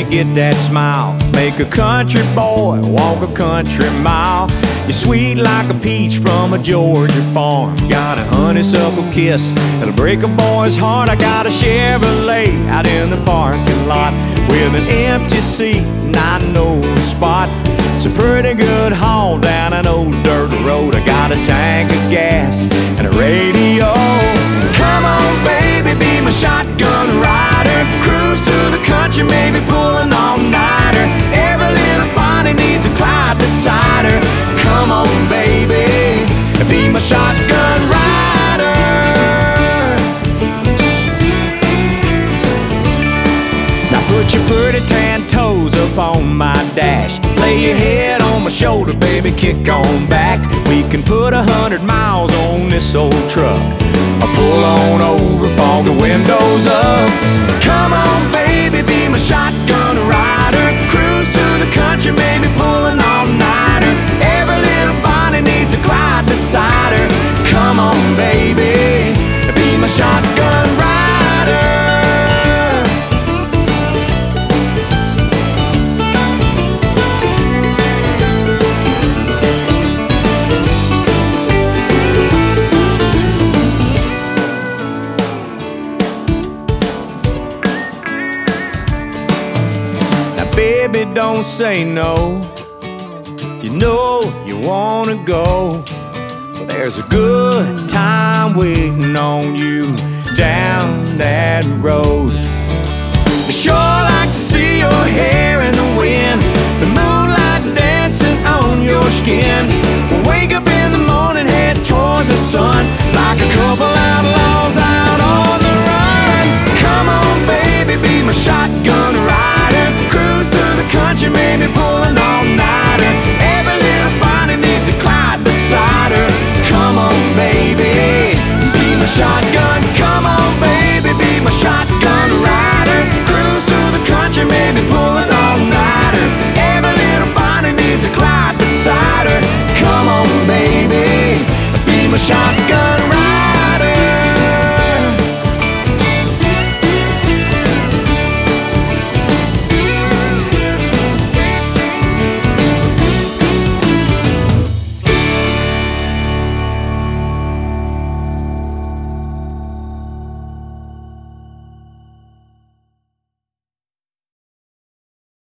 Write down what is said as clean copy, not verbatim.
you get that smile. Make a country boy walk a country mile. You're sweet like a peach from a Georgia farm. Got a honeysuckle kiss that'll break a boy's heart. I got a Chevrolet out in the parking lot with an empty seat, and I know the spot. It's a pretty good haul down an old dirt road. I got a tank of gas and a radio. Come on, baby, be my shotgun rider. Cruise through the country, maybe pull an all-nighter. Every little body needs a Clyde beside her. Come on, baby, be my shotgun rider. Now put your pretty tan toes up on my dash. Lay your head on my shoulder, baby, kick on back. We can put 100 miles on this old truck. I'll pull on over, fog the windows up. Come on, baby, be my shotgun rider. Cruise through the country, maybe pull an all-nighter. Every little body needs a Clyde beside her. Come on, baby, be my shotgun rider. Baby, don't say no. You know you wanna go. Well, there's a good time waiting on you down that road. Sure like